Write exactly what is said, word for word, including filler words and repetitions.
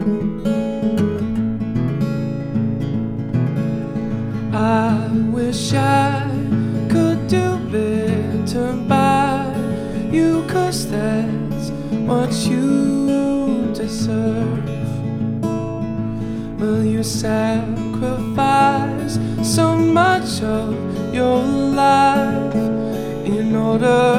I wish I could do better by you, 'cause that's what you deserve. Will you sacrifice so much of your life in order